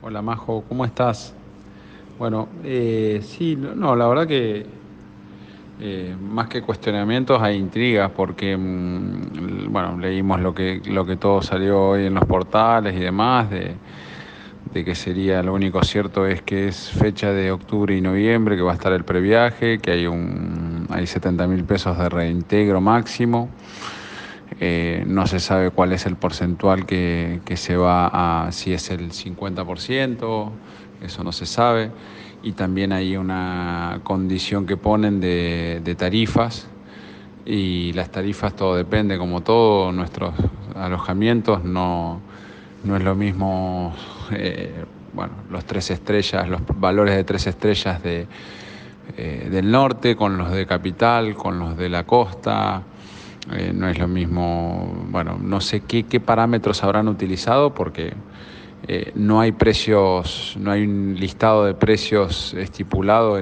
Hola Majo, ¿cómo estás? Bueno, sí, no, la verdad que más que cuestionamientos hay intrigas porque, bueno, leímos lo que todo salió hoy en los portales y demás, de que sería, lo único cierto es que es fecha de octubre y noviembre, que va a estar el previaje, que hay 70.000 pesos de reintegro máximo. No se sabe cuál es el porcentual que se va a, si es el 50%, eso no se sabe. Y también hay una condición que ponen de tarifas, y las tarifas todo depende, como todo, nuestros alojamientos no es lo mismo, bueno, los 3 estrellas, los valores de 3 estrellas del norte con los de capital, con los de la costa. No es lo mismo, bueno, no sé qué parámetros habrán utilizado porque no hay precios, no hay un listado de precios estipulado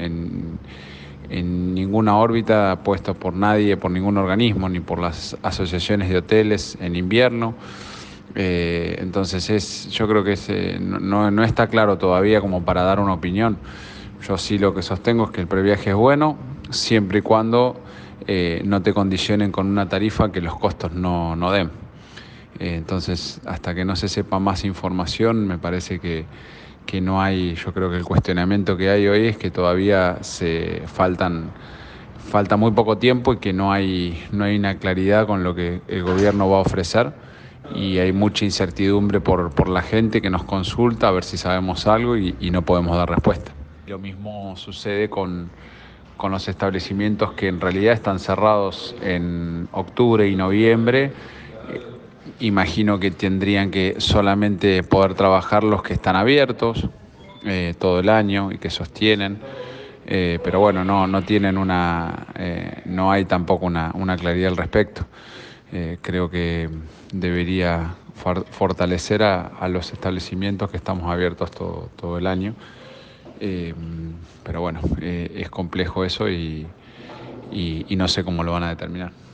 en ninguna órbita puesto por nadie, por ningún organismo, ni por las asociaciones de hoteles en invierno. Entonces yo creo que no está claro todavía como para dar una opinión. Yo sí lo que sostengo es que el previaje es bueno, siempre y cuando no te condicionen con una tarifa que los costos no den. Entonces, hasta que no se sepa más información, me parece que no hay, yo creo que el cuestionamiento que hay hoy es que todavía falta muy poco tiempo y que no hay una claridad con lo que el gobierno va a ofrecer, y hay mucha incertidumbre por la gente que nos consulta a ver si sabemos algo y no podemos dar respuesta. Lo mismo sucede con los establecimientos que en realidad están cerrados en octubre y noviembre. Imagino que tendrían que solamente poder trabajar los que están abiertos todo el año y que sostienen. Pero bueno, no tienen no hay tampoco una claridad al respecto. Creo que debería fortalecer a los establecimientos que estamos abiertos todo el año. Eh, pero bueno, es complejo eso y no sé cómo lo van a determinar.